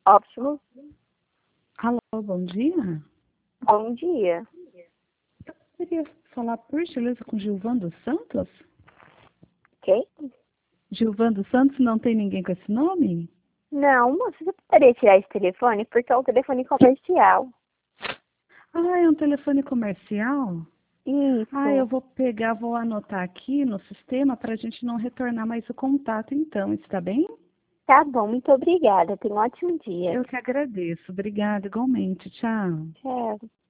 Ótimo. Alô, bom dia. Bom dia. Eu queria falar, por gentileza, com Gilvando Santos? Quem? Gilvando Santos, não tem ninguém com esse nome? Não, moça, você poderia tirar esse telefone? Porque é um telefone comercial. Ah, é um telefone comercial? Ah, eu Isso. vou pegar, vou anotar aqui no sistema para a gente não retornar mais o contato, então. Está bem? Tá bom, muito obrigada. Tenha um ótimo dia. Eu que agradeço. Obrigada, igualmente. Tchau. Tchau.